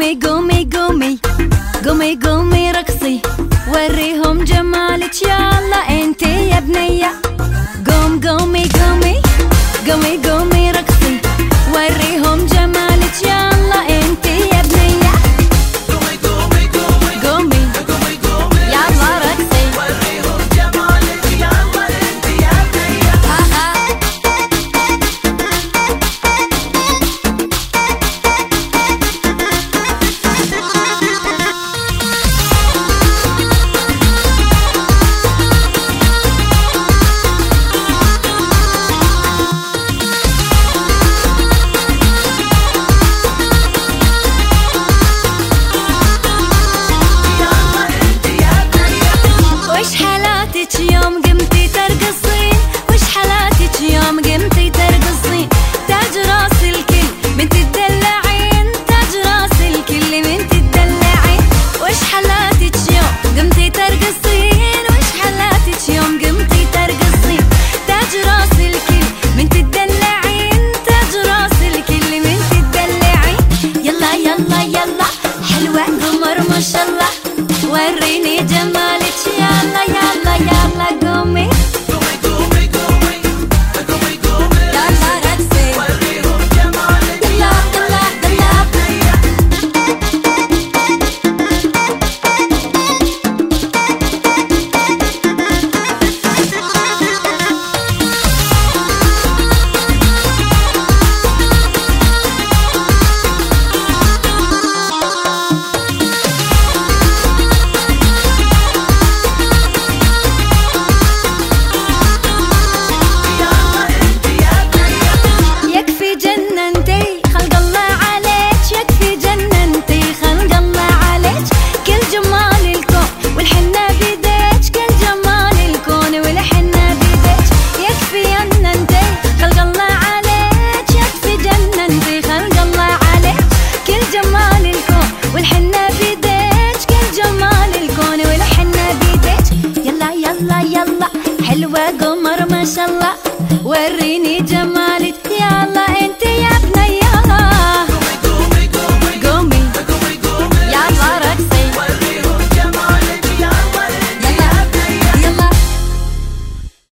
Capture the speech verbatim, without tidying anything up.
قومي قومي قومي قومي قومي رقصي وريهم جمالك يلا انتي يا بنية. قوم قومي قومي قومي قومي رقصي وريهم جمالك يلا انتي يا بنية. قومي قومي قومي قومي قومي قومي يلا رقصي وريهم جمالك يلا انتي يا بنية. ها ها وش حالاتك يوم قمتي ترقصين؟ وش حالاتك يوم قمتي ترقصين؟ تاج راس الكل من تدلعين، تاج راس الكل من تدلعين. وش حالاتك يوم قمتي ترقصين؟ وش حالاتك يوم قمتي ترقصين؟ تاج راس الكل من تدلعين، تاج راس الكل من تدلعين. يلا يلا يلا حلوة قمر ما شاء الله وريني جمالك يلا يلا يلا قومي قومي قومي قومي قومي قومي يلا رقصي وريهم جمالك يلا يلا يلا. يكفي جننتي خلق الله عليك، يكفي جننتي خلق الله عليك. كل جمال الكون والحنة بيديك، كل جمال الكون والحنة بيديك. يكفي جننتي خلق الله عليك، يكفي جننتي خلق الله عليك. كل جمال الكون والحنة بيديك، كل جمال الكون والحنة بيديك. يلا يلا يلا حلوة قمر ما شاء الله وريني جمالك